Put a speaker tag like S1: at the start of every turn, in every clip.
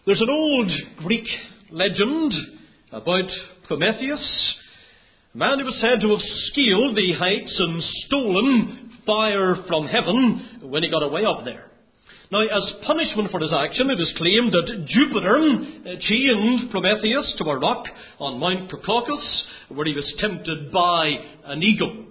S1: There's an old Greek legend about Prometheus, a man who was said to have scaled the heights and stolen fire from heaven when he got away up there. Now, as punishment for his action, it is claimed that Jupiter chained Prometheus to a rock on Mount Caucasus, where he was tempted by an eagle.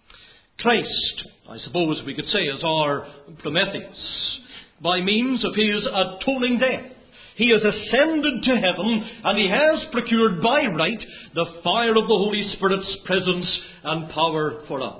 S1: Christ, I suppose we could say, is our Prometheus. By means of his atoning death, he has ascended to heaven, and he has procured by right the fire of the Holy Spirit's presence and power for us.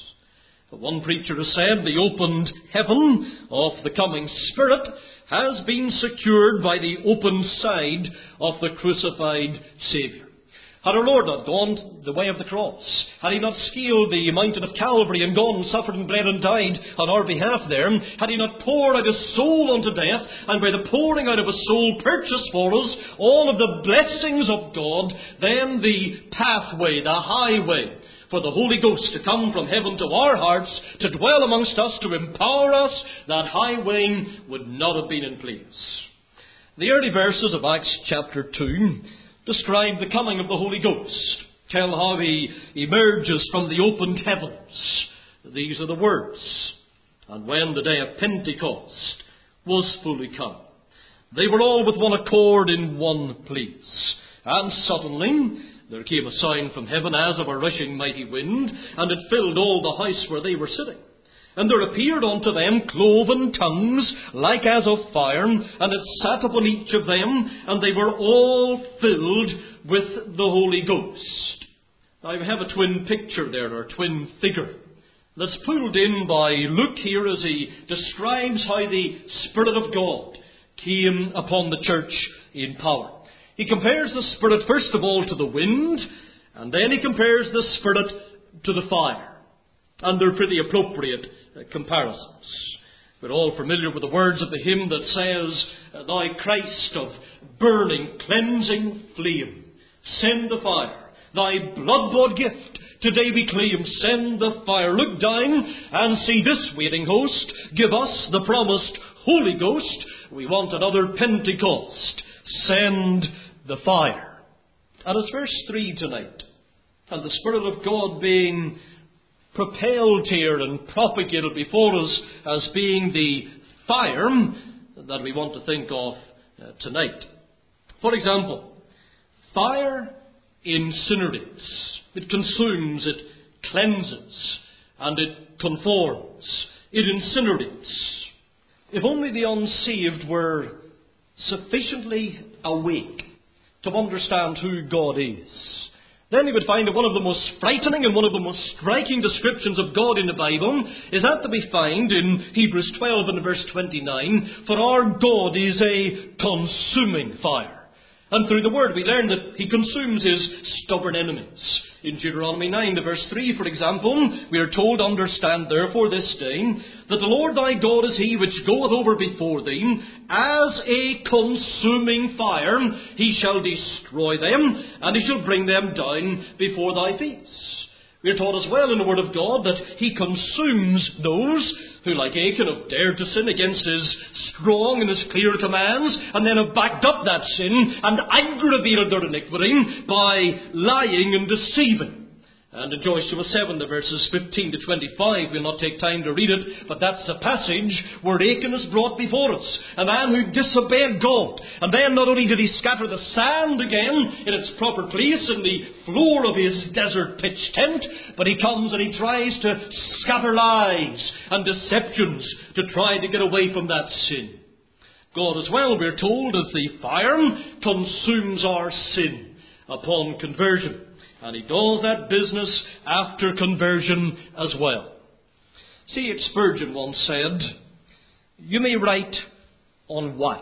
S1: One preacher has said the opened heaven of the coming Spirit has been secured by the open side of the crucified Saviour. Had our Lord not gone the way of the cross, had he not scaled the mountain of Calvary and gone and suffered and bled and died on our behalf there, had he not poured out his soul unto death, and by the pouring out of his soul purchased for us all of the blessings of God, then the pathway, the highway for the Holy Ghost to come from heaven to our hearts, to dwell amongst us, to empower us, that highway would not have been in place. The early verses of Acts chapter 2 describe the coming of the Holy Ghost, tell how he emerges from the opened heavens. These are the words. And when the day of Pentecost was fully come, they were all with one accord in one place. And suddenly there came a sound from heaven as of a rushing mighty wind, and it filled all the house where they were sitting. And there appeared unto them cloven tongues, like as of fire, and it sat upon each of them, and they were all filled with the Holy Ghost. Now we have a twin picture there, or twin figure, that's pulled in by Luke here as he describes how the Spirit of God came upon the church in power. He compares the Spirit first of all to the wind, and then he compares the Spirit to the fire. And they're pretty appropriate comparisons. We're all familiar with the words of the hymn that says, Thou Christ of burning, cleansing flame, send the fire. Thy blood-bought gift today we claim. Send the fire. Look down and see this waiting host. Give us the promised Holy Ghost. We want another Pentecost. Send the fire. And it's verse 3 tonight. And the Spirit of God being propelled here and propagated before us as being the fire that we want to think of tonight. For example, fire incinerates. It consumes, it cleanses, and it conforms. It incinerates. If only the unsaved were sufficiently awake to understand who God is, then you would find that one of the most frightening and one of the most striking descriptions of God in the Bible is that we find in Hebrews 12 and verse 29, for our God is a consuming fire. And through the Word we learn that He consumes His stubborn enemies. In Deuteronomy 9 verse 3, for example, we are told, understand therefore this day, that the Lord thy God is He which goeth over before thee, as a consuming fire. He shall destroy them, and He shall bring them down before thy feet. We are taught as well in the Word of God that He consumes those who, like Achan, have dared to sin against His strong and His clear commands, and then have backed up that sin and aggravated their iniquity by lying and deceiving. And in Joshua 7, the verses 15 to 25, we'll not take time to read it, but that's the passage where Achan is brought before us. A man who disobeyed God. And then not only did he scatter the sand again in its proper place in the floor of his desert pitch tent, but he comes and he tries to scatter lies and deceptions to try to get away from that sin. God as well, we're told, as the fire consumes our sin upon conversion. And He does that business after conversion as well. C.H. Spurgeon once said, you may write on wax,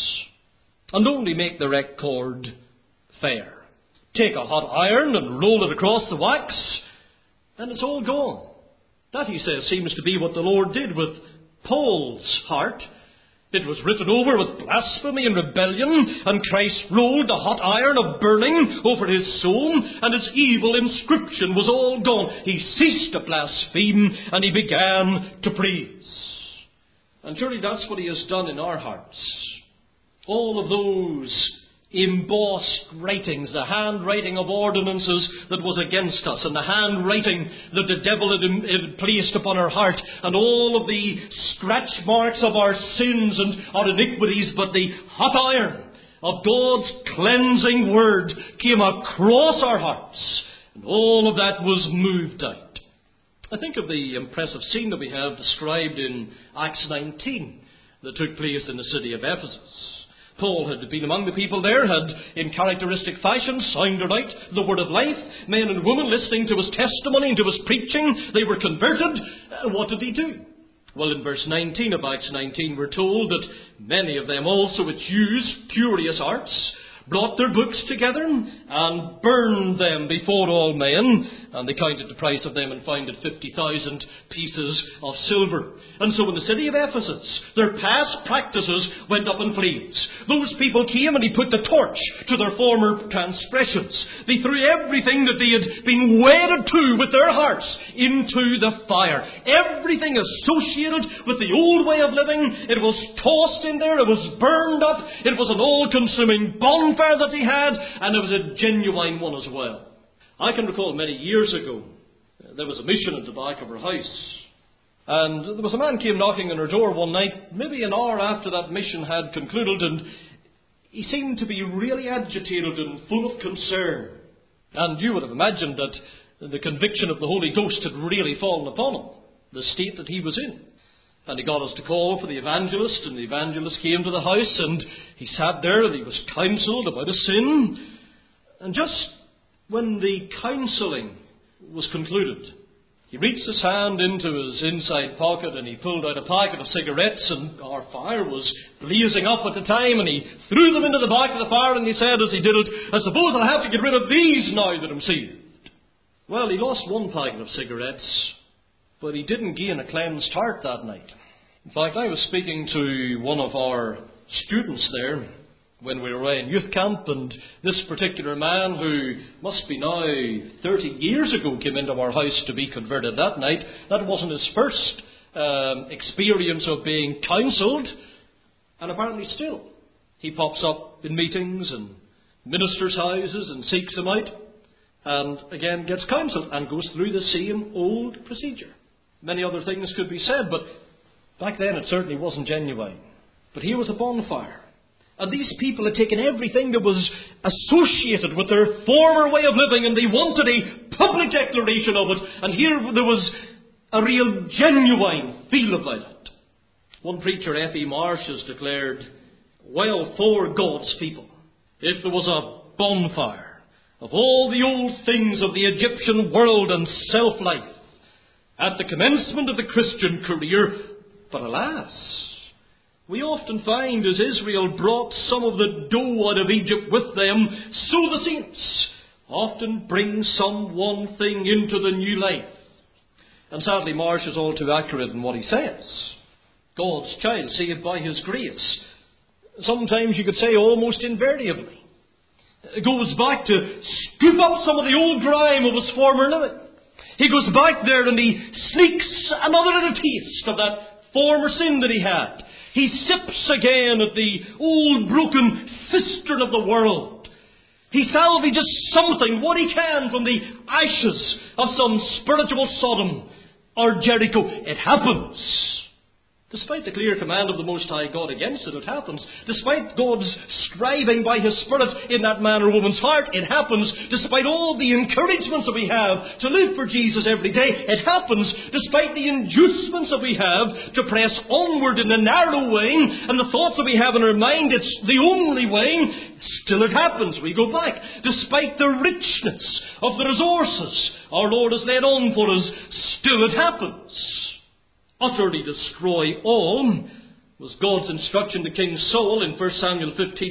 S1: and only make the record fair. Take a hot iron and roll it across the wax, and it's all gone. That, he says, seems to be what the Lord did with Paul's heart. It was written over with blasphemy and rebellion, and Christ rolled the hot iron of burning over his soul, and his evil inscription was all gone. He ceased to blaspheme, and he began to praise. And surely that's what He has done in our hearts. All of those embossed writings, the handwriting of ordinances that was against us, and the handwriting that the devil had placed upon our heart, and all of the scratch marks of our sins and our iniquities, but the hot iron of God's cleansing word came across our hearts, and all of that was moved out. I think of the impressive scene that we have described in Acts 19 that took place in the city of Ephesus. Paul had been among the people there, had in characteristic fashion sounded out the word of life. Men and women listening to his testimony and to his preaching, they were converted. And what did he do? Well, in verse 19 of Acts 19, we're told that many of them also, with Jews' curious arts, brought their books together and burned them before all men. And they counted the price of them and found it 50,000 pieces of silver. And so in the city of Ephesus, their past practices went up in flames. Those people came and he put the torch to their former transgressions. They threw everything that they had been wedded to with their hearts into the fire. Everything associated with the old way of living, it was tossed in there, it was burned up, it was an all-consuming bonfire that they had, and it was a genuine one as well. I can recall many years ago, there was a mission at the back of her house. And there was a man came knocking on her door one night, maybe an hour after that mission had concluded, and he seemed to be really agitated and full of concern. And you would have imagined that the conviction of the Holy Ghost had really fallen upon him, the state that he was in. And he got us to call for the evangelist, and the evangelist came to the house, and he sat there, and he was counselled about his sin. And just when the counselling was concluded, he reached his hand into his inside pocket and he pulled out a packet of cigarettes, and our fire was blazing up at the time, and he threw them into the back of the fire, and he said as he did it, "I suppose I'll have to get rid of these now that I'm saved." Well, he lost one packet of cigarettes, but he didn't gain a cleansed heart that night. In fact, I was speaking to one of our students there when we were away in youth camp, and this particular man, who must be now 30 years ago, came into our house to be converted that night. That wasn't his first experience of being counselled, and apparently still he pops up in meetings and ministers' houses and seeks them out, and again gets counselled and goes through the same old procedure. Many other things could be said, but back then it certainly wasn't genuine. But here was a bonfire. And these people had taken everything that was associated with their former way of living, and they wanted a public declaration of it. And here there was a real genuine feel about it. One preacher, F.E. Marsh, has declared, "Well, for God's people, if there was a bonfire of all the old things of the Egyptian world and self-life at the commencement of the Christian career, but alas, we often find as Israel brought some of the dough out of Egypt with them, so the saints often bring some one thing into the new life." And sadly, Marsh is all too accurate in what he says. God's child, saved by his grace, sometimes you could say almost invariably, goes back to scoop up some of the old grime of his former living. He goes back there and he sneaks another little taste of that former sin that he had. He sips again at the old broken cistern of the world. He salvages something, what he can, from the ashes of some spiritual Sodom or Jericho. It happens. Despite the clear command of the Most High God against it, it happens. Despite God's striving by His Spirit in that man or woman's heart, it happens. Despite all the encouragements that we have to live for Jesus every day, it happens. Despite the inducements that we have to press onward in the narrow way, and the thoughts that we have in our mind, it's the only way, still it happens. We go back. Despite the richness of the resources our Lord has laid on for us, still it happens. Utterly destroy all was God's instruction to King Saul in 1 Samuel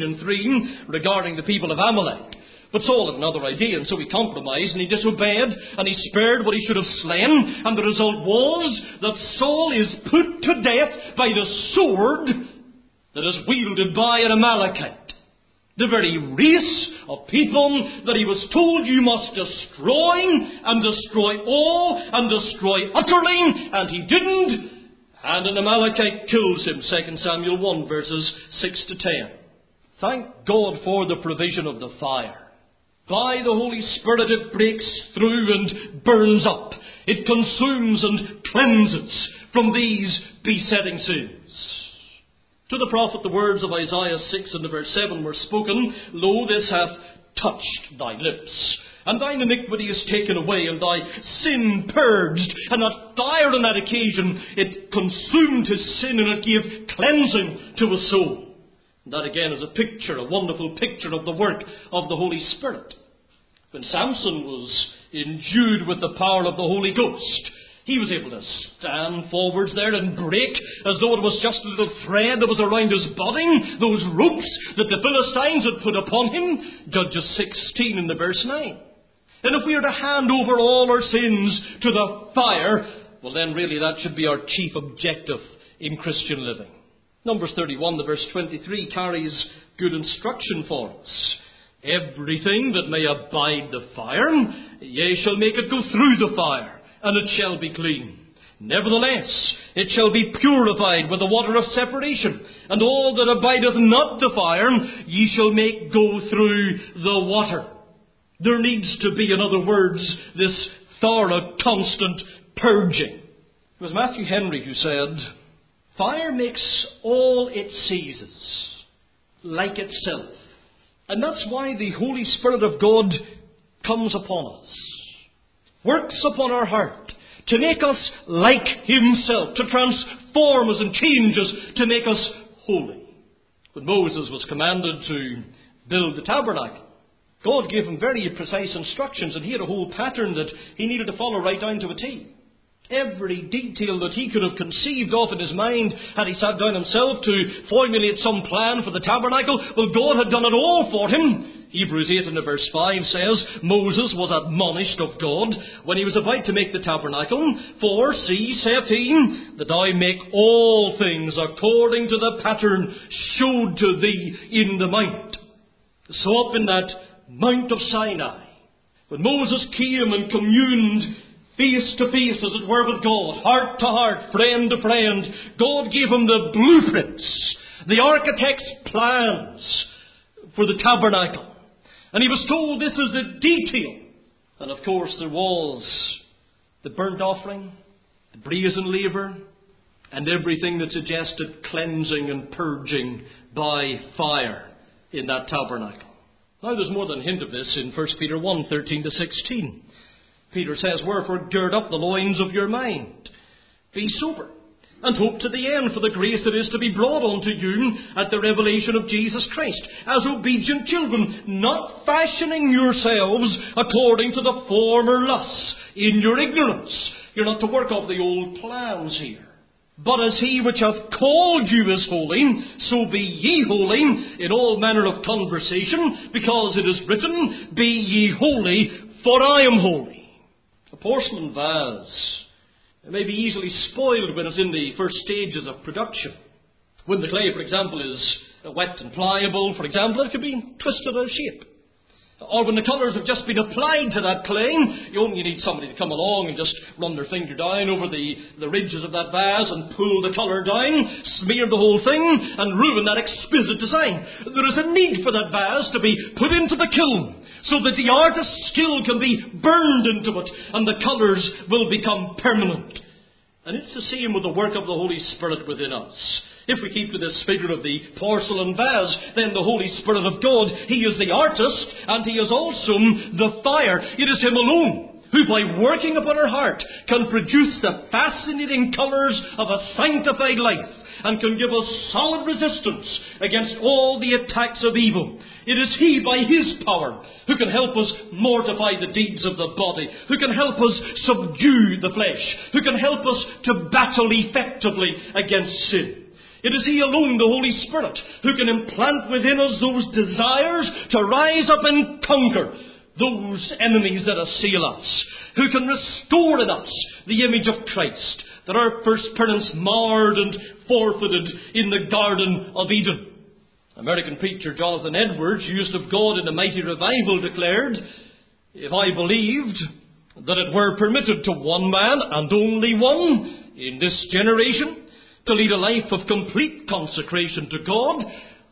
S1: 15:3 regarding the people of Amalek. But Saul had another idea, and so he compromised and he disobeyed and he spared what he should have slain. And the result was that Saul is put to death by the sword that is wielded by an Amalekite. The very race of people that he was told, you must destroy, and destroy all, and destroy utterly, and he didn't. And an Amalekite kills him, 2 Samuel 1, verses 6 to 10. Thank God for the provision of the fire. By the Holy Spirit it breaks through and burns up. It consumes and cleanses from these besetting sins. To the prophet the words of Isaiah 6 and verse 7 were spoken, Lo, this hath touched thy lips, and thine iniquity is taken away, and thy sin purged. And that fire on that occasion, it consumed his sin, and it gave cleansing to his soul. That again is a picture, a wonderful picture of the work of the Holy Spirit. When Samson was endued with the power of the Holy Ghost, he was able to stand forwards there and break as though it was just a little thread that was around his body, those ropes that the Philistines had put upon him. Judges 16 in the verse 9. And if we are to hand over all our sins to the fire, well then really that should be our chief objective in Christian living. Numbers 31, the verse 23, carries good instruction for us. Everything that may abide the fire, ye shall make it go through the fire, and it shall be clean. Nevertheless, it shall be purified with the water of separation, and all that abideth not the fire, ye shall make go through the water. There needs to be, in other words, this thorough, constant purging. It was Matthew Henry who said, fire makes all it seizes like itself. And that's why the Holy Spirit of God comes upon us, works upon our heart, to make us like Himself, to transform us and change us, to make us holy. When Moses was commanded to build the tabernacle, God gave him very precise instructions, and he had a whole pattern that he needed to follow right down to a T. Every detail that he could have conceived of in his mind, had he sat down himself to formulate some plan for the tabernacle, well, God had done it all for him. Hebrews 8 and verse 5 says, Moses was admonished of God when he was about to make the tabernacle. For, see, saith he, that I make all things according to the pattern showed to thee in the mount. So up in that Mount of Sinai, when Moses came and communed face to face, as it were, with God, heart to heart, friend to friend, God gave him the blueprints, the architect's plans for the tabernacle. And he was told this is the detail. And of course there was the burnt offering, the brazen laver, and everything that suggested cleansing and purging by fire in that tabernacle. Now there's more than a hint of this in 1 Peter 1, 13 to 16. Peter says, Wherefore gird up the loins of your mind, be sober, and hope to the end for the grace that is to be brought unto you at the revelation of Jesus Christ, as obedient children, not fashioning yourselves according to the former lusts in your ignorance. You're not to work off the old plans here. But as he which hath called you is holy, so be ye holy in all manner of conversation, because it is written, Be ye holy, for I am holy. A porcelain vase may be easily spoiled when it's in the first stages of production. When the clay, for example, is wet and pliable, for example, it can be twisted out of shape. Or when the colours have just been applied to that clay, you only need somebody to come along and just run their finger down over the ridges of that vase and pull the colour down, smear the whole thing, and ruin that exquisite design. There is a need for that vase to be put into the kiln, so that the artist's skill can be burned into it, and the colours will become permanent. And it's the same with the work of the Holy Spirit within us. If we keep to this figure of the porcelain vase, then the Holy Spirit of God, He is the artist, and He is also the fire. It is Him alone who, by working upon our heart, can produce the fascinating colours of a sanctified life, and can give us solid resistance against all the attacks of evil. It is He, by His power, who can help us mortify the deeds of the body, who can help us subdue the flesh, who can help us to battle effectively against sin. It is He alone, the Holy Spirit, who can implant within us those desires to rise up and conquer those enemies that assail us, who can restore in us the image of Christ that our first parents marred and forfeited in the Garden of Eden. American preacher Jonathan Edwards, used of God in a mighty revival, declared, If I believed that it were permitted to one man, and only one, in this generation, to lead a life of complete consecration to God,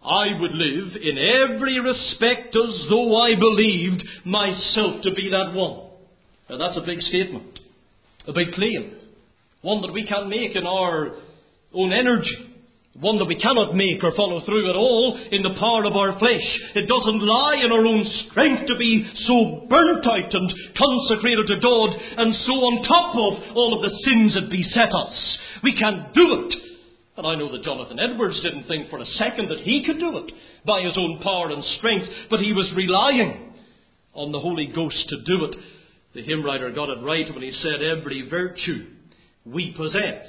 S1: I would live in every respect as though I believed myself to be that one. Now that's a big statement, a big claim, one that we can't make in our own energy, one that we cannot make or follow through at all in the power of our flesh. It doesn't lie in our own strength to be so burnt out and consecrated to God and so on top of all of the sins that beset us. We can't do it. And I know that Jonathan Edwards didn't think for a second that he could do it by his own power and strength, but he was relying on the Holy Ghost to do it. The hymn writer got it right when he said, every virtue we possess,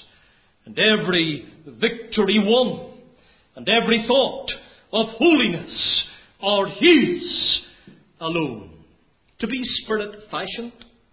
S1: and every victory won, and every thought of holiness are His alone. To be Spirit-fashioned,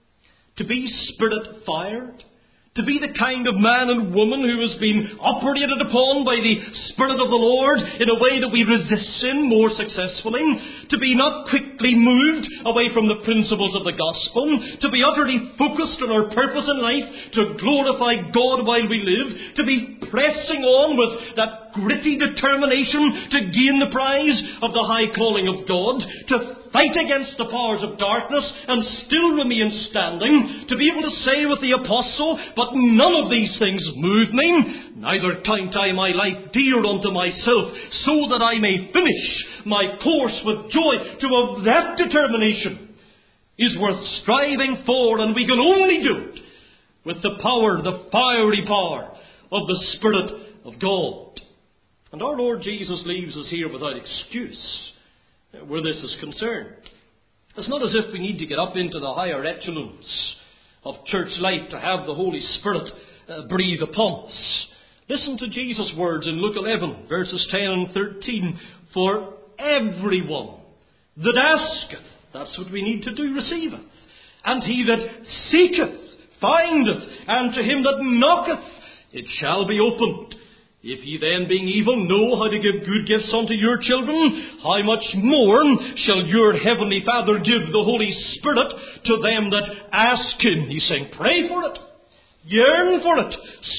S1: to be Spirit-fired, to be the kind of man and woman who has been operated upon by the Spirit of the Lord in a way that we resist sin more successfully, to be not quickly moved away from the principles of the gospel, to be utterly focused on our purpose in life, to glorify God while we live, to be pressing on with that gritty determination to gain the prize of the high calling of God, to fight against the powers of darkness and still remain standing, to be able to say with the apostle, but none of these things move me, neither count I my life dear unto myself, so that I may finish my course with joy. To have that determination is worth striving for, and we can only do it with the power, the fiery power of the Spirit of God. And our Lord Jesus leaves us here without excuse where this is concerned. It's not as if we need to get up into the higher echelons of church life to have the Holy Spirit breathe upon us. Listen to Jesus' words in Luke 11, verses 10 and 13. For everyone that asketh, that's what we need to do, receiveth. And he that seeketh, findeth. And to him that knocketh, it shall be opened. If ye then, being evil, know how to give good gifts unto your children, how much more shall your heavenly Father give the Holy Spirit to them that ask Him? He's saying, pray for it, yearn for it,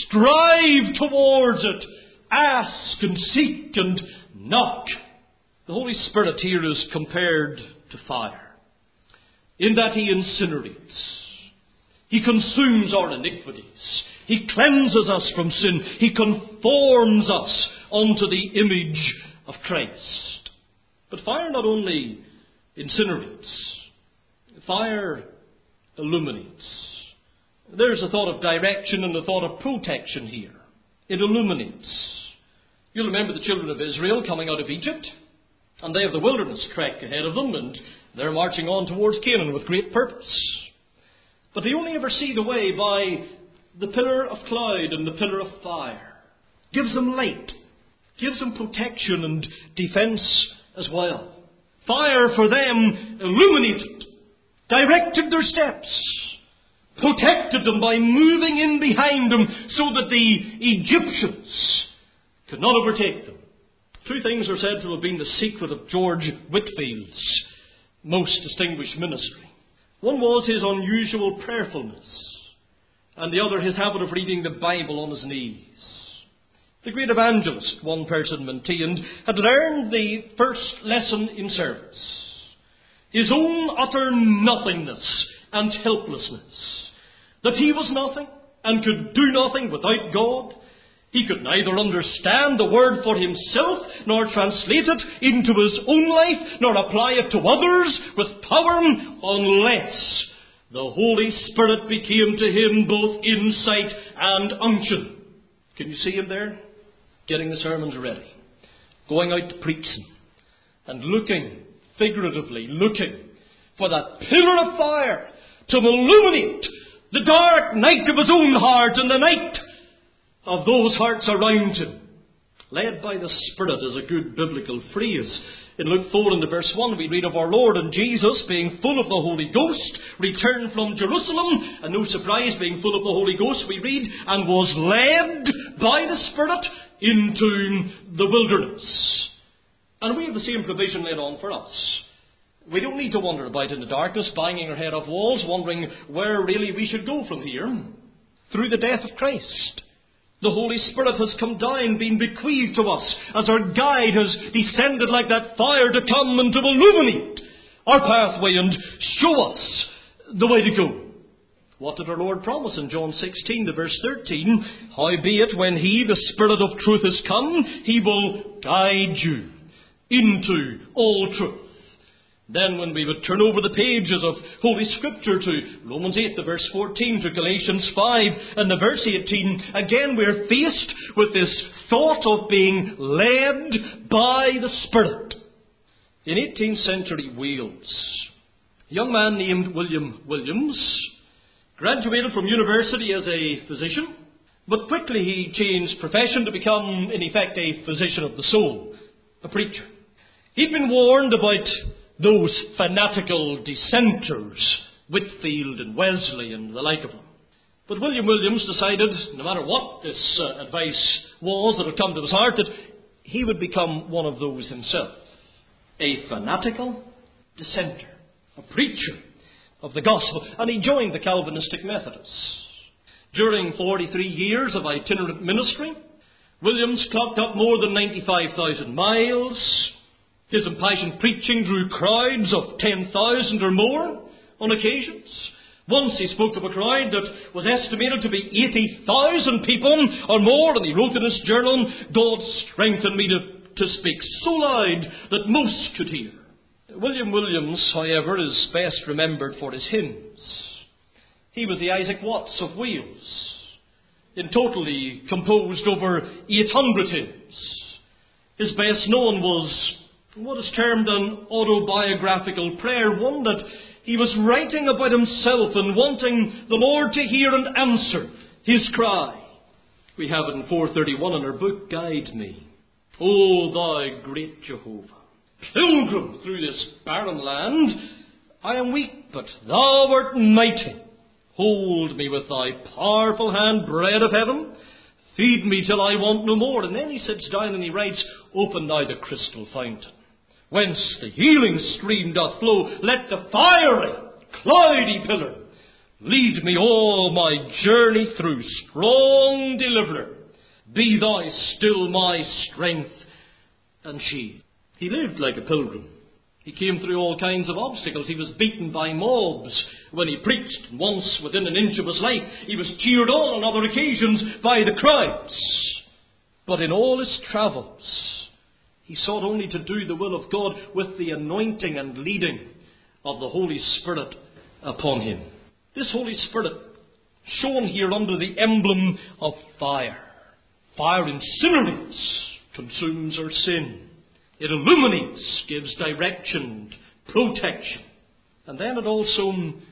S1: strive towards it, ask and seek and knock. The Holy Spirit here is compared to fire, in that He incinerates. He consumes our iniquities. He cleanses us from sin. He conforms us unto the image of Christ. But fire not only incinerates, fire illuminates. There's a thought of direction and a thought of protection here. It illuminates. You'll remember the children of Israel coming out of Egypt, and they have the wilderness trek ahead of them, and they're marching on towards Canaan with great purpose. But they only ever see the way by the pillar of cloud and the pillar of fire. Gives them light, gives them protection and defence as well. Fire for them illuminated, directed their steps, protected them by moving in behind them so that the Egyptians could not overtake them. Two things are said to have been the secret of George Whitfield's most distinguished ministry. One was his unusual prayerfulness, and the other his habit of reading the Bible on his knees. The great evangelist, one person maintained, had learned the first lesson in service. His own utter nothingness and helplessness. That he was nothing and could do nothing without God. He could neither understand the word for himself, nor translate it into his own life, nor apply it to others with power, unless the Holy Spirit became to him both insight and unction. Can you see him there? Getting the sermons ready, going out to preaching, and looking, figuratively looking, for that pillar of fire to illuminate the dark night of his own heart and the night of those hearts around him. Led by the Spirit is a good biblical phrase. In Luke 4 and verse 1 we read of our Lord and Jesus being full of the Holy Ghost, returned from Jerusalem, and no surprise, being full of the Holy Ghost, we read, and was led by the Spirit into the wilderness. And we have the same provision laid on for us. We don't need to wander about in the darkness, banging our head off walls, wondering where really we should go from here. Through the death of Christ, The Holy Spirit has come down, been bequeathed to us, as our guide has descended like that fire to come and to illuminate our pathway and show us the way to go. What did our Lord promise in John 16, verse 13? Howbeit, when He, the Spirit of truth, is come, He will guide you into all truth. Then when we would turn over the pages of Holy Scripture to Romans 8, verse 14, to Galatians 5 and the verse 18, again we're faced with this thought of being led by the Spirit. In 18th century Wales, a young man named William Williams graduated from university as a physician, but quickly he changed profession to become, in effect, a physician of the soul, a preacher. He'd been warned about those fanatical dissenters, Whitfield and Wesley and the like of them. But William Williams decided, no matter what this advice was that had come to his heart, that he would become one of those himself. A fanatical dissenter, a preacher of the gospel. And he joined the Calvinistic Methodists. During 43 years of itinerant ministry, Williams clocked up more than 95,000 miles. His impassioned preaching drew crowds of 10,000 or more on occasions. Once he spoke of a crowd that was estimated to be 80,000 people or more, and he wrote in his journal, God strengthened me to speak so loud that most could hear. William Williams, however, is best remembered for his hymns. He was the Isaac Watts of Wales. In total, he composed over 800 hymns. His best known was what is termed an autobiographical prayer, one that he was writing about himself and wanting the Lord to hear and answer his cry. We have it in 431 in our book, Guide Me. O thou great Jehovah, pilgrim through this barren land, I am weak, but thou art mighty. Hold me with thy powerful hand, bread of heaven. Feed me till I want no more. And then he sits down and he writes, Open thou the crystal fountain, whence the healing stream doth flow. Let the fiery, cloudy pillar lead me all my journey through. Strong deliverer, be thou still my strength and shield. He lived like a pilgrim. He came through all kinds of obstacles. He was beaten by mobs when he preached. Once, within an inch of his life, he was cheered on other occasions by the crowds. But in all his travels, he sought only to do the will of God with the anointing and leading of the Holy Spirit upon him. This Holy Spirit, shown here under the emblem of fire. Fire incinerates, consumes our sin. It illuminates, gives direction, protection. And then it also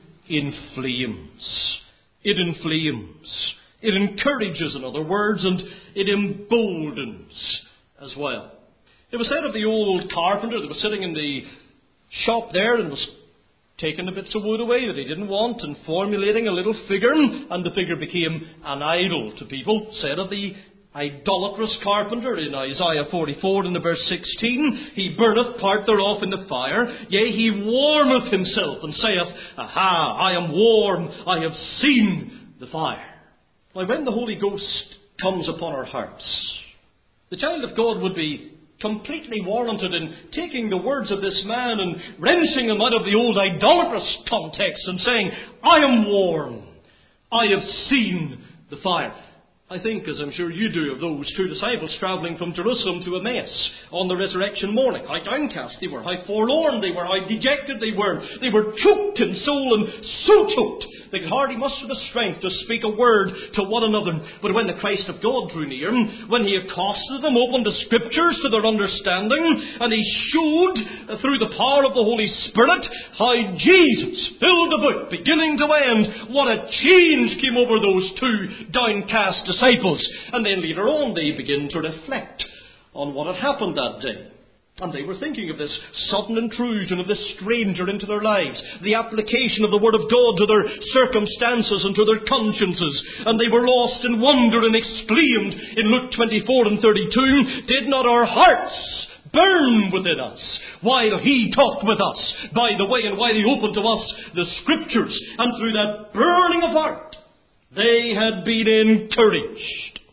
S1: inflames. It inflames. It encourages, in other words, and it emboldens as well. It was said of the old carpenter that was sitting in the shop there and was taking the bits of wood away that he didn't want and formulating a little figure, and the figure became an idol to people. Said of the idolatrous carpenter in Isaiah 44 in the verse 16, He burneth part thereof in the fire, yea, he warmeth himself, and saith, Aha, I am warm, I have seen the fire. Now, when the Holy Ghost comes upon our hearts, the child of God would be completely warranted in taking the words of this man and wrenching them out of the old idolatrous context and saying, I am warm, I have seen the fire. I think, as I'm sure you do, of those two disciples travelling from Jerusalem to Emmaus on the resurrection morning. How downcast they were, how forlorn they were, how dejected they were. They were choked in soul and so choked they could hardly muster the strength to speak a word to one another. But when the Christ of God drew near, when He accosted them, opened the Scriptures to their understanding, and He showed through the power of the Holy Spirit how Jesus filled the book, beginning to end, what a change came over those two downcast disciples. And then later on they begin to reflect on what had happened that day. And they were thinking of this sudden intrusion of this stranger into their lives, the application of the Word of God to their circumstances and to their consciences. And they were lost in wonder and exclaimed in Luke 24 and 32, Did not our hearts burn within us while He talked with us by the way, and while He opened to us the Scriptures? And through that burning of heart, they had been encouraged.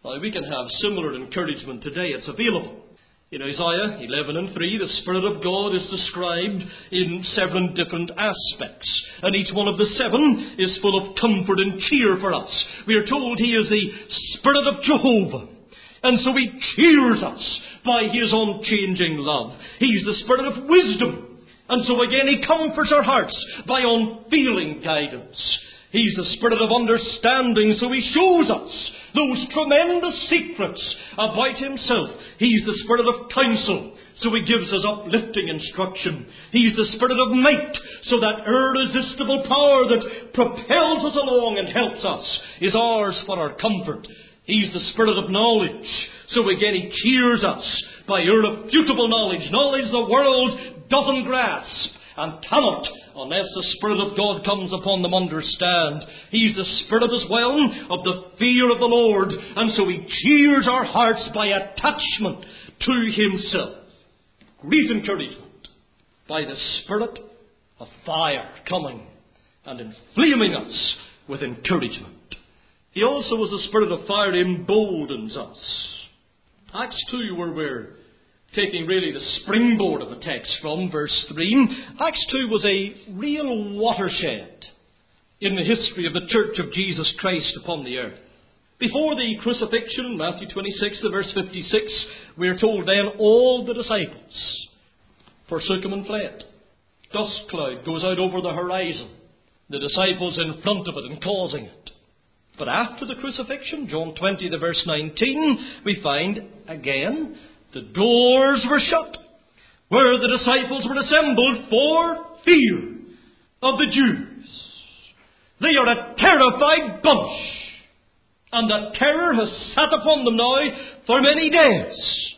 S1: Now, we can have similar encouragement today. It's available. In Isaiah 11:3, the Spirit of God is described in 7 different aspects. And each one of the 7 is full of comfort and cheer for us. We are told He is the Spirit of Jehovah. And so He cheers us by His unchanging love. He's the Spirit of wisdom. And so again He comforts our hearts by unfailing guidance. He's the Spirit of understanding, so He shows us those tremendous secrets about Himself. He's the Spirit of counsel, so He gives us uplifting instruction. He's the Spirit of might, so that irresistible power that propels us along and helps us is ours for our comfort. He's the Spirit of knowledge, so again He cheers us by irrefutable knowledge, knowledge the world doesn't grasp and cannot, unless the Spirit of God comes upon them, understand. He's the Spirit as well of the fear of the Lord, and so He cheers our hearts by attachment to Himself. Great encouragement by the Spirit of fire coming and inflaming us with encouragement. He also, as the Spirit of fire, emboldens us. Acts 2, where we're taking really the springboard of the text from, verse 3. Acts 2 was a real watershed in the history of the Church of Jesus Christ upon the earth. Before the crucifixion, Matthew 26, verse 56, we are told then all the disciples forsook Him and fled. Dust cloud goes out over the horizon, the disciples in front of it and causing it. But after the crucifixion, John 20, verse 19, we find again the doors were shut, where the disciples were assembled for fear of the Jews. They are a terrified bunch, and the terror has sat upon them now for many days.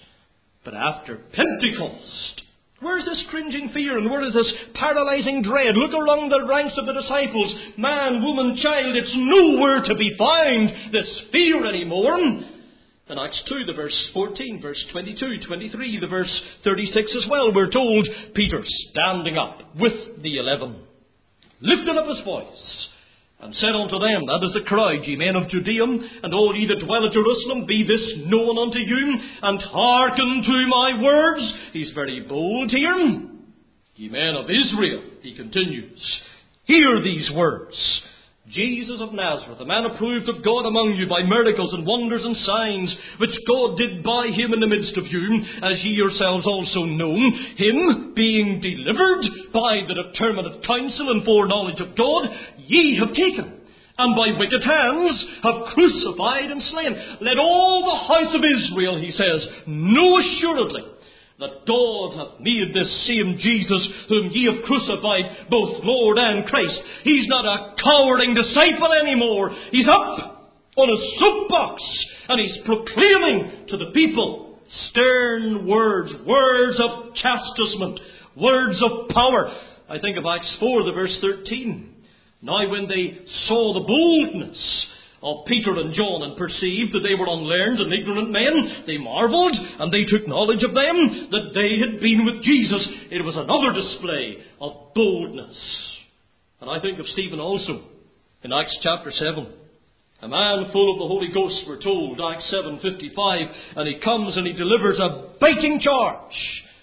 S1: But after Pentecost, where is this cringing fear and where is this paralyzing dread? Look along the ranks of the disciples, man, woman, child, it's nowhere to be found, this fear anymore. In Acts 2, the verse 14, verse 22, 23, the verse 36 as well, we're told Peter standing up with the 11, lifted up his voice, and said unto them, that is the crowd, ye men of Judea, and all ye that dwell at Jerusalem, be this known unto you, and hearken to my words. He's very bold here. Ye men of Israel, he continues, hear these words. Jesus of Nazareth, a man approved of God among you by miracles and wonders and signs, which God did by Him in the midst of you, as ye yourselves also know, Him being delivered by the determinate counsel and foreknowledge of God, ye have taken, and by wicked hands have crucified and slain. Let all the house of Israel, he says, know assuredly that God hath made this same Jesus, whom ye have crucified, both Lord and Christ. He's not a cowering disciple anymore. He's up on a soapbox, and he's proclaiming to the people stern words, words of chastisement, words of power. I think of Acts 4, the verse 13. Now when they saw the boldness of Peter and John and perceived that they were unlearned and ignorant men, they marvelled, and they took knowledge of them that they had been with Jesus. It was another display of boldness. And I think of Stephen also in Acts chapter 7. A man full of the Holy Ghost, we're told, Acts 7:55, and he comes and he delivers a biting charge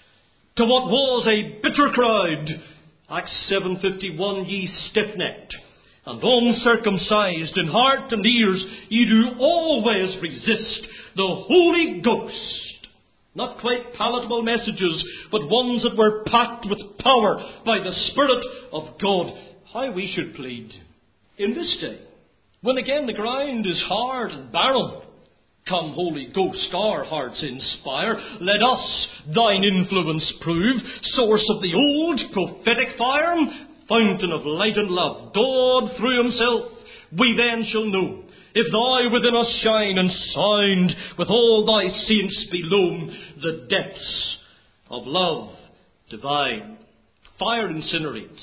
S1: to what was a bitter crowd. Acts 7:51, ye stiff-necked and uncircumcised in heart and ears, ye do always resist the Holy Ghost. Not quite palatable messages, but ones that were packed with power by the Spirit of God. How we should plead in this day, when again the ground is hard and barren. Come, Holy Ghost, our hearts inspire. Let us thine influence prove, source of the old prophetic fire, fountain of light and love, God through Himself, we then shall know, if thou within us shine and sound with all thy saints below, the depths of love divine. Fire incinerates.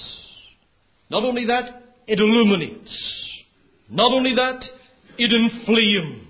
S1: Not only that, it illuminates. Not only that, it inflames.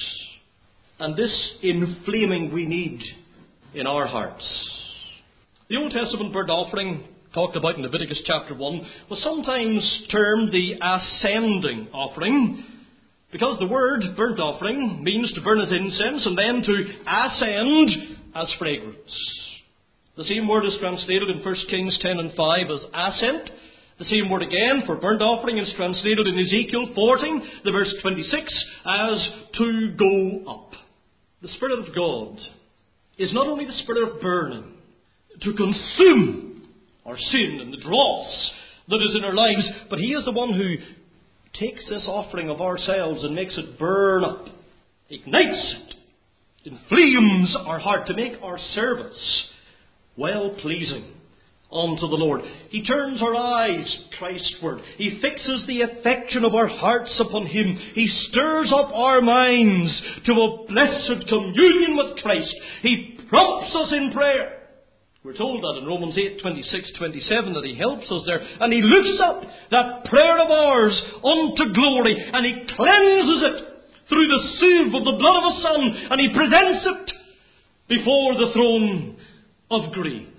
S1: And this inflaming we need in our hearts. The Old Testament burnt offering, talked about in Leviticus chapter 1, was sometimes termed the ascending offering. Because the word burnt offering means to burn as incense and then to ascend as fragrance. The same word is translated in 1 Kings 10 and 5 as ascent. The same word again for burnt offering is translated in Ezekiel 14, the verse 26, as to go up. The Spirit of God is not only the Spirit of burning, to consume our sin and the dross that is in our lives, but He is the one who takes this offering of ourselves and makes it burn up, ignites it, inflames our heart to make our service well-pleasing unto the Lord. He turns our eyes Christward. He fixes the affection of our hearts upon Him. He stirs up our minds to a blessed communion with Christ. He prompts us in prayer. We're told that in Romans 8, 26, 27, that He helps us there. And He lifts up that prayer of ours unto glory, and He cleanses it through the sieve of the blood of His Son, and He presents it before the throne of grace.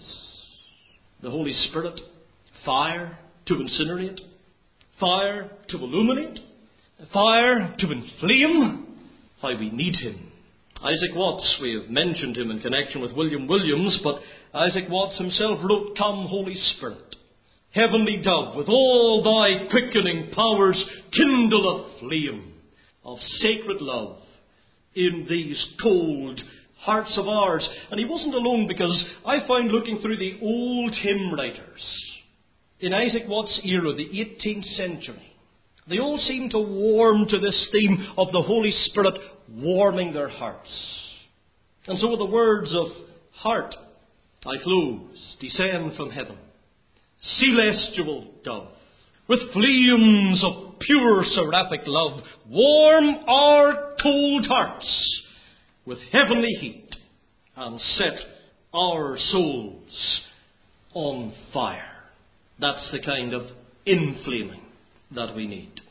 S1: The Holy Spirit, fire to incinerate, fire to illuminate, fire to inflame. How we need Him. Isaac Watts, we have mentioned him in connection with William Williams, but Isaac Watts himself wrote, "Come, Holy Spirit, heavenly dove, with all thy quickening powers, kindle a flame of sacred love in these cold hearts of ours." And he wasn't alone, because I found, looking through the old hymn writers in Isaac Watts' era, the 18th century, they all seem to warm to this theme of the Holy Spirit warming their hearts. And so with the words of heart, I close, descend from heaven, celestial dove, with flames of pure seraphic love, warm our cold hearts with heavenly heat, and set our souls on fire. That's the kind of inflaming that we need.